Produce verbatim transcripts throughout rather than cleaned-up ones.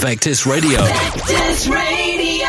Vectis Radio. Vectis Radio.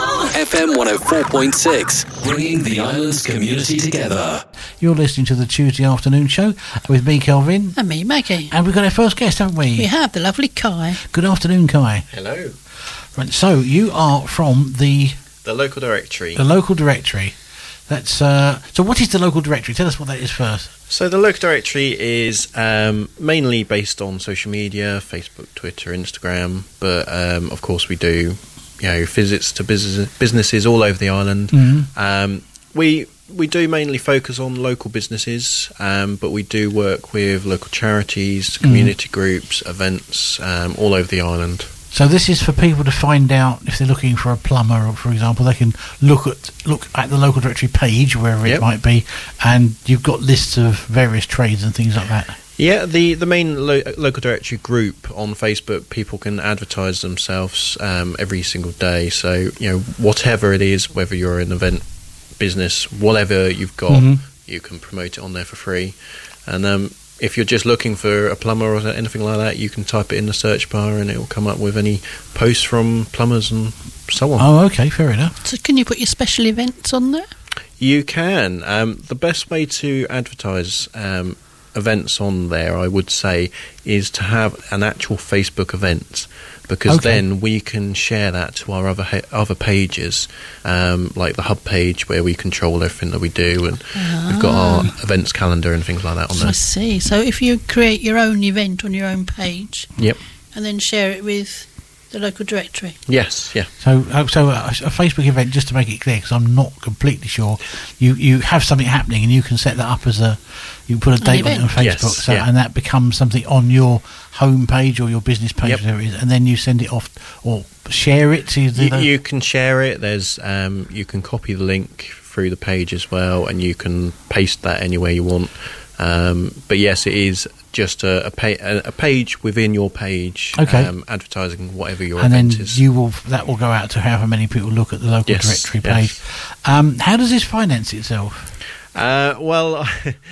F M one oh four point six, bringing the island's community together. You're listening to the Tuesday afternoon show with me, Kelvin. And me, Maggie. And we've got our first guest, haven't we? We have, the lovely Kai. Good afternoon, Kai. Hello. Right, so you are from the... The local directory. The local directory. That's uh, so what is the local directory? Tell us what that is first. So the local directory is um, mainly based on social media, Facebook, Twitter, Instagram, but um, of course we do, you know, visits to business, businesses all over the island. Mm-hmm. Um, we we do mainly focus on local businesses, um, but we do work with local charities, community mm-hmm. groups, events um, all over the island. So this is for people to find out if they're looking for a plumber, or for example, they can look at look at the local directory page, wherever yep. it might be, and you've got lists of various trades and things like that. Yeah, the the main lo- local directory group on Facebook, people can advertise themselves um, every single day. So you know, whatever it is, whether you're an event business, whatever you've got, mm-hmm. you can promote it on there for free. And um, if you're just looking for a plumber or anything like that, you can type it in the search bar and it will come up with any posts from plumbers and so on. Oh, okay, fair enough. So can you put your special events on there? You can. Um, the best way to advertise um, events on there, I would say, is to have an actual Facebook event, because okay. then we can share that to our other ha- other pages, um, like the hub page where we control everything that we do, and ah. we've got our events calendar and things like that on there. I see. So if you create your own event on your own page, yep, and then share it with the local directory. Yes, yeah. So, uh, so a, a Facebook event, just to make it clear, because I'm not completely sure, you you have something happening and you can set that up as a, you can put a An date event. on it on Facebook, Yes, so, yeah. and that becomes something on your home page or your business page, Yep. whatever it is, and then you send it off or share it to the. You, you can share it. There's um, you can copy the link through the page as well, and you can paste that anywhere you want. Um, but yes, it is just a, a, pa- a page within your page, okay. um, advertising whatever your and event then is. you will that will go out to however many people look at the local Yes, directory yes. page. Um, how does this finance itself? Uh, well,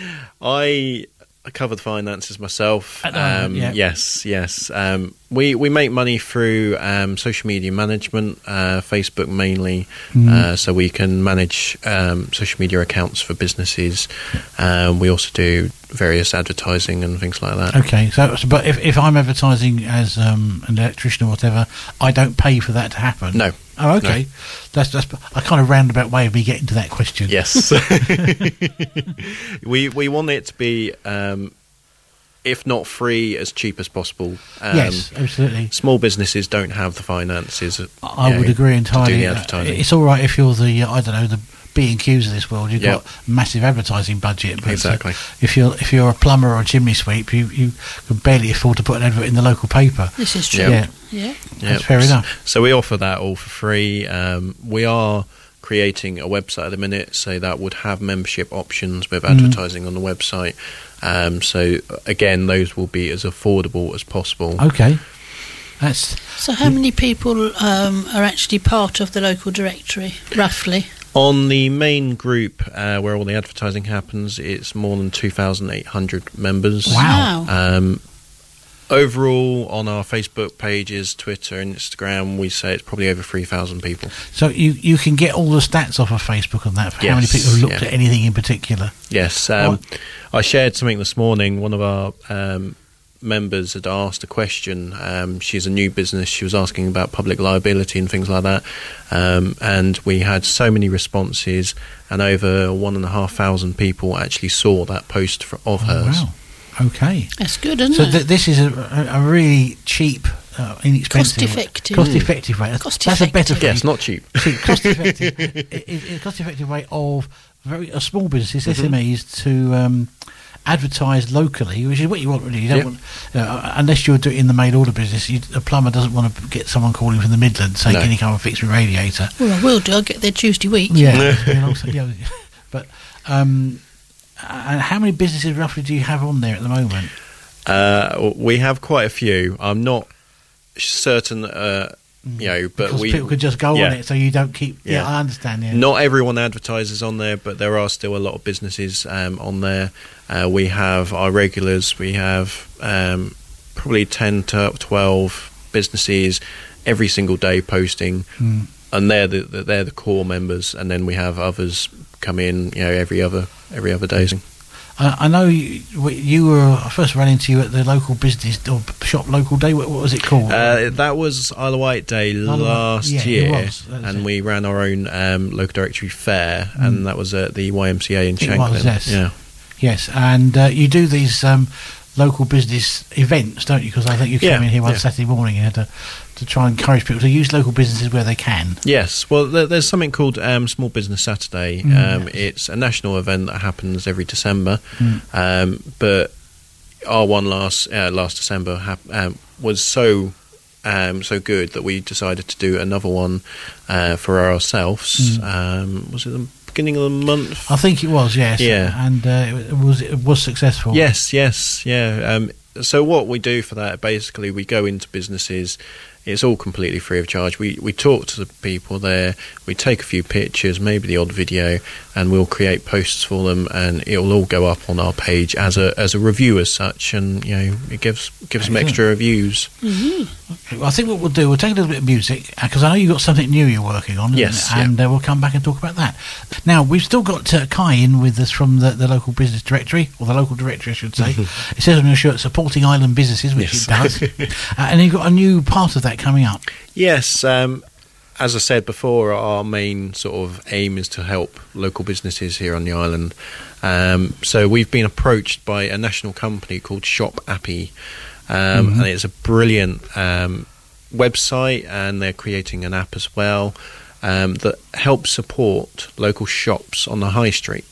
I I cover the finances myself. At the moment, um, yeah. Yes, yes. Um, we we make money through um, social media management, uh, Facebook mainly, Mm. uh, so we can manage um, social media accounts for businesses. Um, we also do various advertising and things like that. Okay, so, so but if, if I'm advertising as um, an electrician or whatever, I don't pay for that to happen? No. Oh, okay. No. That's that's a kind of roundabout way of me getting to that question. Yes. we we want it to be, um, if not free, as cheap as possible. Um, yes, absolutely. Small businesses don't have the finances. I you know, would agree entirely. To do the advertising. It's all right if you're the, uh, I don't know, the B and Qs of this world. You've Yep. got massive advertising budget. But Exactly. uh, if you're if you're a plumber or a chimney sweep, you, you can barely afford to put an advert in the local paper. This is true. Yeah, Yeah. Yep. that's fair enough. So we offer that all for free. Um, we are creating a website at the minute, so that would have membership options with advertising mm. on the website. Um, so again, those will be as affordable as possible. Okay. That's So how many people um, are actually part of the local directory, roughly? On the main group, uh, where all the advertising happens, it's more than two thousand eight hundred members. Wow. Um, overall, on our Facebook pages, Twitter and Instagram, we say it's probably over three thousand people. So you, you can get all the stats off of Facebook on that for how many Yes, people have looked yeah. at anything in particular. Yes. Um, I shared something this morning. One of our um, members had asked a question. Um, she's a new business. She was asking about public liability and things like that. Um, and we had so many responses, and over one and a half thousand people actually saw that post for, of Oh, hers. wow. Okay. That's good, isn't So it? th- this is a, a, a really cheap, uh, inexpensive, Cost-effective. cost-effective way. That's, Cost that's a better effective. phrase. Yes, not cheap. cheap, cost-effective, it, it, it's a cost-effective way of very a small businesses, S M Es, to um, advertise locally, which is what you want really. You don't Yep. want, uh, unless you're doing the mail order business. You, a plumber doesn't want to get someone calling from the Midlands saying, No. "Can you come and fix my radiator?" Well, I will do. I'll get there Tuesday week. Yeah, you know, so, yeah. But um, and how many businesses roughly do you have on there at the moment? Uh, we have quite a few. I'm not certain, uh, you know, but because we people could just go yeah. on it, so you don't keep. Yeah, Yeah. I understand. Yeah, Not everyone advertises on there, but there are still a lot of businesses um, on there. Uh, we have our regulars. We have um, probably ten to twelve businesses every single day posting, Mm. and they're the, the they're the core members, and then we have others come in, you know, every other every other day. Uh, I know you, you were. I first ran into you at the local business or shop local day. What, what was it called? Uh, that was Isle of Wight Day Isle of Wight, last yeah, it year, was, that was and it. we ran our own um, local directory fair, and that was at the Y M C A in It Shanklin. was, yes. Yeah. Yes, and uh, you do these um, local business events, don't you? Because I think you came Yeah, in here one yeah. Saturday morning and had to, to try and encourage people to use local businesses where they can. Yes, well, there, there's something called um, Small Business Saturday. Mm, um, yes. It's a national event that happens every December, Mm. um, but our one last uh, last December hap- um, was so um, so good that we decided to do another one uh, for ourselves. Mm. Um, was it the beginning of the month? I think it was, yes. Yeah. And uh, it was it was successful. Yes, yes, yeah. Um, so what we do for that, basically, we go into businesses. It's all completely free of charge. We we talk to the people there. We take a few pictures, maybe the odd video, and we'll create posts for them, and it will all go up on our page as a as a review as such. And you know, it gives gives them Excellent. extra reviews. Well, I think what we'll do, we'll take a little bit of music, because I know you've got something new you're working on, isn't Yes, it? yeah. And uh, we'll come back and talk about that. Now, we've still got uh, Kai in with us from the, the local business directory, or the local directory, I should say. It says on your shirt, supporting island businesses, which Yes. it does. uh, and you've got a new part of that coming up. Yes, um, as I said before, our main sort of aim is to help local businesses here on the island. Um, so we've been approached by a national company called Shop Appy, um, Mhm. and it's a brilliant um, website, and they're creating an app as well um, that helps support local shops on the high street.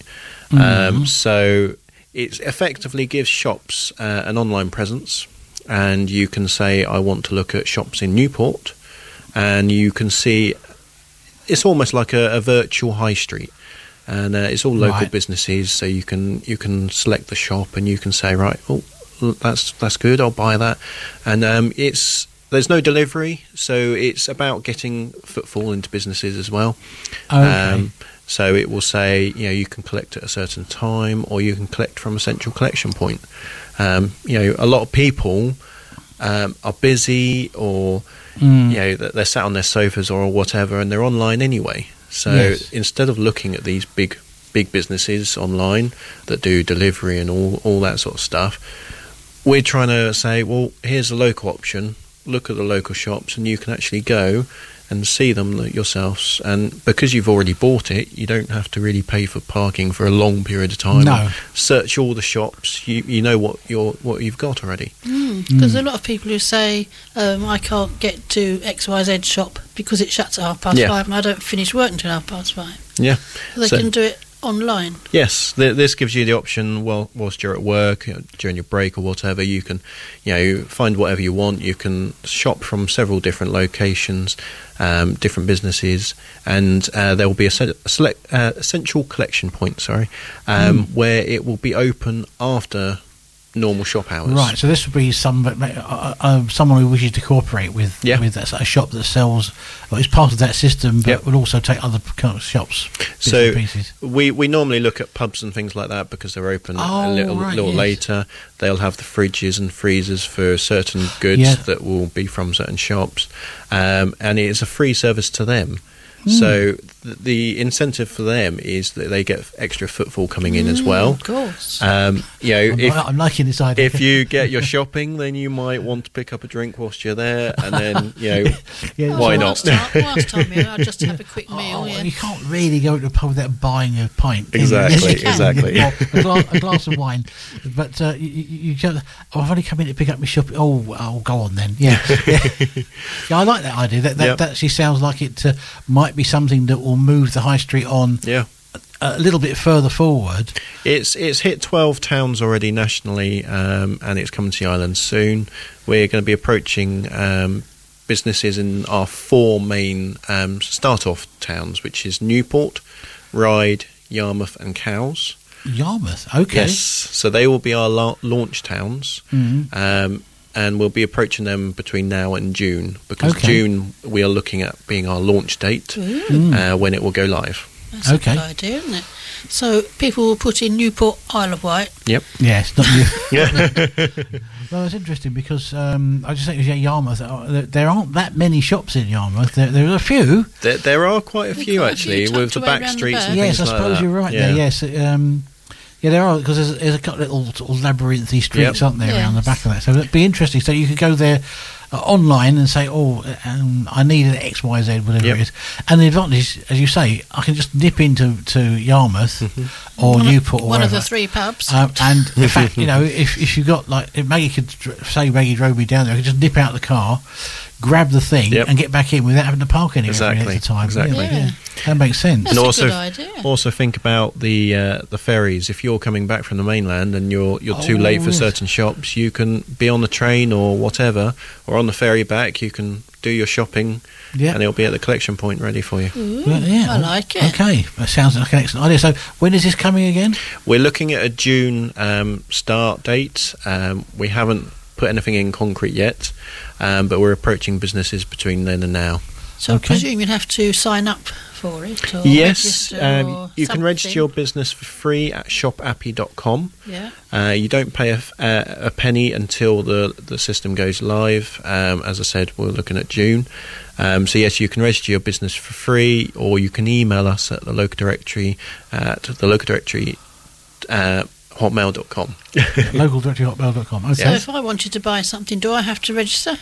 Um, so it effectively gives shops uh, an online presence, and you can say, I want to look at shops in Newport, and you can see it's almost like a, a virtual high street, and uh, it's all local Right. businesses. So you can you can select the shop, and you can say, right, oh, that's that's good, I'll buy that. And um, it's there's no delivery, so it's about getting footfall into businesses as well. Okay. So it will say, you know, you can collect at a certain time, or you can collect from a central collection point. Um, you know, a lot of people um, are busy, or Mm. you know, that they're sat on their sofas or whatever, and they're online anyway. So Yes. instead of looking at these big, big businesses online that do delivery and all all that sort of stuff, we're trying to say, well, here's a local option. Look at the local shops, and you can actually go and see them yourselves. And because you've already bought it, you don't have to really pay for parking for a long period of time. No. Search all the shops. You you know what you're what you've got already. Because a lot of people who say, um, I can't get to X Y Z shop because it shuts at half past Yeah. five and I don't finish work until half past five. Yeah. So they So- can do it online. Yes, th- this gives you the option while whilst you're at work, you know, during your break or whatever. You can, you know, find whatever you want. You can shop from several different locations, um, different businesses, and uh, there will be a, se- a select uh, essential collection point. Sorry, um, where it will be open after normal shop hours. Right, so this would be some uh, uh, someone who wishes to cooperate with Yeah. with a, a shop that sells, well, it's part of that system, but Yep. will also take other kind of shops, bits So and pieces. we we normally look at pubs and things like that because they're open Oh, a little, right, little yes. later. They'll have the fridges and freezers for certain goods Yeah. that will be from certain shops, um, and it is a free service to them. Hmm. So th- the incentive for them is that they get extra footfall coming in as well. Of course. Um, you know, I'm, if I'm liking this idea. if you get your shopping, then you might want to pick up a drink whilst you're there, and then you know. Yeah, why Oh, not? Last time, last time yeah, I just have a quick meal. Oh, Yeah. you can't really go to a pub without buying a pint. can you? Exactly, Yes, you can. exactly. Well, a, glass, a glass of wine, but uh, you, you, you just, oh, I've only come in to pick up my shopping. Oh, oh, go on then. Yeah, yeah. Yeah, I like that idea. That that, Yep. that actually sounds like it uh, might be something that will move the high street on Yeah. a little bit further forward. It's it's hit twelve towns already nationally, um, and it's coming to the island soon. We're going to be approaching um, businesses in our four main um, start-off towns, which is Newport, Ryde, Yarmouth and Cowes. Yarmouth, okay. Yes, so they will be our la- launch towns, Mhm. um, and we'll be approaching them between now and June, because Okay. June we are looking at being our launch date, Mm. uh, when it will go live. That's Okay. a good idea, isn't it? So people will put in Newport, Isle of Wight. Yep. Yes, not you. Well, it's interesting because um, I just think yeah, Yarmouth. Uh, there, there aren't that many shops in Yarmouth. There, there are a few. There, there are quite a There's few quite a actually, few with the tucked back away around the streets back. and Yes, I things like suppose that. you're right Yeah. there. Yes, um, yeah, there are because there's, there's a couple of little sort of labyrinthy streets, Yep. aren't there, around the Yes. back of that? So it'd be interesting. So you could go there uh, online and say, "Oh, um, I need an X, Y, Z, whatever Yep. it is." And the advantage, as you say, I can just nip into to Yarmouth or One of- Newport or One of wherever. the three pubs. Um, and in fact, you know, if if you got like, if Maggie could dr- say Maggie drove me down there, I could just nip out the car, grab the thing, Yep. and get back in without having to park anywhere Exactly, at the time. exactly. Yeah, Yeah. that makes sense. That's and a also, good idea. also think about the uh, the ferries. If you're coming back from the mainland and you're you're too Oh, late for yes. certain shops, you can be on the train or whatever, or on the ferry back. You can do your shopping, Yeah. and it'll be at the collection point ready for you. Ooh, Well, yeah, I like it. Okay, that sounds like an excellent idea. So, when is this coming again? We're looking at a June um, start date. Um, we haven't put anything in concrete yet, um, but we're approaching businesses between then and now. So I Okay. presume you'd have to sign up for it. Or Yes, register um, or you can register something. your business for free at shop appy dot com. Yeah. Uh, you don't pay a, f- uh, a penny until the the system goes live. Um, as I said, we're looking at June. Um, so yes, you can register your business for free, or you can email us at the local directory at the local directory uh, hotmail dot com. local directory hotmail dot com. Okay. So if I wanted to buy something, do I have to register?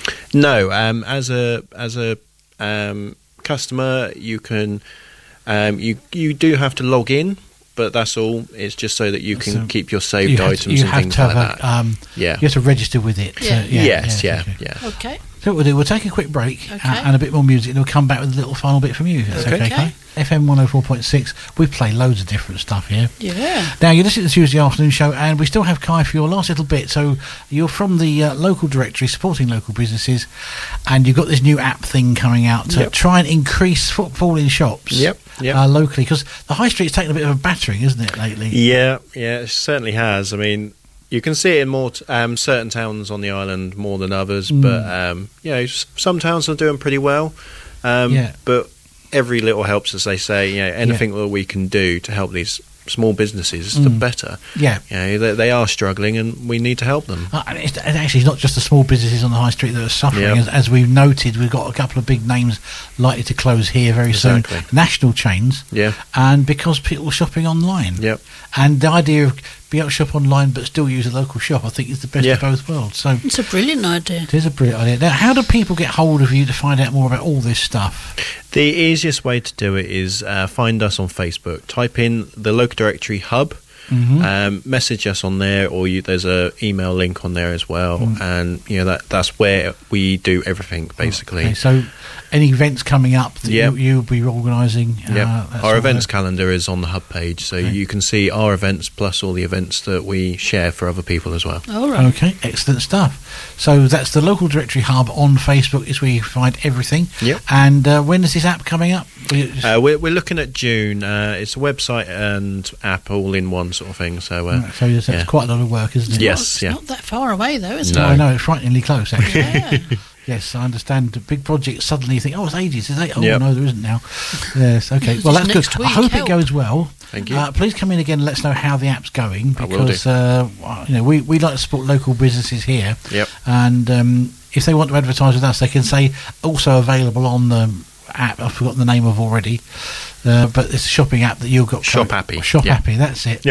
No, um, as a as a um, customer, you can um, you you do have to log in, but that's all. It's just so that you can So keep your saved you have items to, you and have things to have like that. a, um, yeah. you have to register with it. Yeah. Uh, yeah yes. Yeah. okay. Yeah. Okay. So what we'll do, we'll take a quick break uh, Okay. and a bit more music, and we'll come back with a little final bit from you. That's okay, Okay. Kay? F M one oh four point six. We play loads of different stuff here. Yeah. Now, you're listening to the Tuesday afternoon show, and we still have Kai for your last little bit. So, you're from the uh, local directory supporting local businesses, and you've got this new app thing coming out to Yep. try and increase footfall in shops Yep, yep. Uh, locally, because the high street's taken a bit of a battering, isn't it, lately? Yeah, yeah, it certainly has. I mean, you can see it in more t- um, certain towns on the island more than others, Mm. but um, you know, s- some towns are doing pretty well. Um, Yeah. But every little helps, as they say. You know, anything that we can do to help these small businesses, the Mm. better. Yeah. You know, they, they are struggling, and we need to help them. Uh, and it's, and actually, it's not just the small businesses on the high street that are suffering. Yeah. As, as we've noted, we've got a couple of big names likely to close here very Exactly. soon. National chains. Yeah. And because people are shopping online. Yep. And the idea of being able to shop online but still use a local shop, I think, is the best Yeah. of both worlds. So It's a brilliant idea. it is a brilliant idea. Now, how do people get hold of you to find out more about all this stuff? The easiest way to do it is uh, find us on Facebook. Type in the local directory hub. Mhm. Um, message us on there, or you, there's a email link on there as well, Mm. and you know that that's where we do everything basically. Okay, so any events coming up that Yep. you, you'll be organising? Yep. Uh, that's Our all events there. calendar is on the hub page, so Okay. you can see our events plus all the events that we share for other people as well. All right. Okay, excellent stuff. So that's the local directory hub on Facebook, is where you find everything. Yep. And uh, when is this app coming up? We- Uh, we're, we're looking at June. Uh, it's a website and app all in one sort of thing. So uh, so it's, yeah. it's quite a lot of work, isn't it? Yes. Well, it's yeah. not that far away, though, is No. Oh, I know, it's frighteningly close, actually. it? Yeah. Yes, I understand. The big project, suddenly you think, oh, it's ages. Is it? Oh, Yep. no, there isn't now. Yes, okay. Well, that's good. Next I week, hope help. it goes well. Thank you. Uh, please come in again and let us know how the app's going, I will because do. uh, you know we, we like to support local businesses here. Yep. And um, if they want to advertise with us, they can say also available on the app. I've forgotten the name of already. Uh, but it's a shopping app that you've got. Shop co- Appy, Shop yeah. Appy, that's it.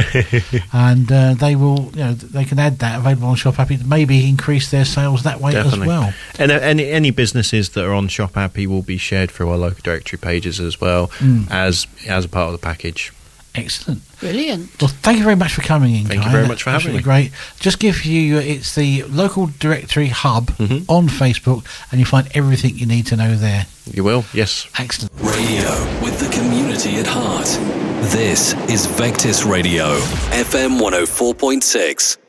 And uh, they will, you know, they can add that available on Shop Appy to maybe increase their sales that way Definitely. as well. And uh, any any businesses that are on Shop Appy will be shared through our local directory pages as well Mm. as as a part of the package. Excellent. Brilliant. Well, thank you very much for coming in. Thank you Kai. very That's much for having absolutely me. Great. Just give you, it's the local directory hub Mhm. on Facebook, and you find everything you need to know there. You will, yes. Excellent. Radio with the community at heart. This is Vectis Radio, F M one oh four point six.